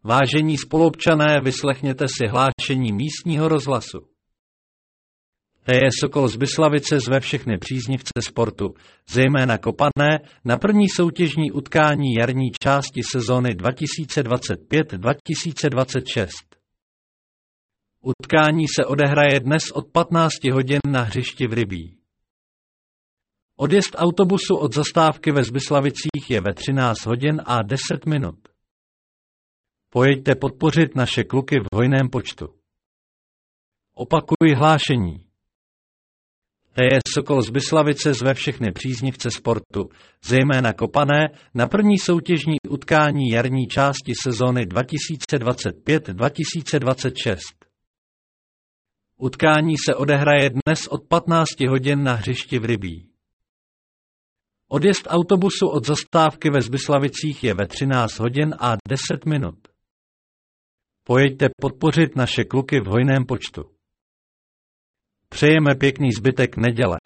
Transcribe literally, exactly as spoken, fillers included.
Vážení spoluobčané, vyslechněte si hlášení místního rozhlasu. T J Sokol z Byslavice zve všechny příznivce sportu, zejména kopané, na první soutěžní utkání jarní části sezóny dva tisíce dvacet pět dva tisíce dvacet šest. Utkání se odehraje dnes od patnácti hodin na hřišti v Rybí. Odjezd autobusu od zastávky ve Zbyslavicích je ve třináct hodin a deset minut. Pojďte podpořit naše kluky v hojném počtu. Opakuji hlášení. T J Sokol z Byslavice zve všechny příznivce sportu, zejména kopané, na první soutěžní utkání jarní části sezóny dva tisíce dvacet pět dva tisíce dvacet šest. Utkání se odehraje dnes od patnácti hodin na hřišti v Rybí. Odjezd autobusu od zastávky ve Zbyslavicích je ve třináct hodin a deset minut. Pojďte podpořit naše kluky v hojném počtu. Přejeme pěkný zbytek neděle.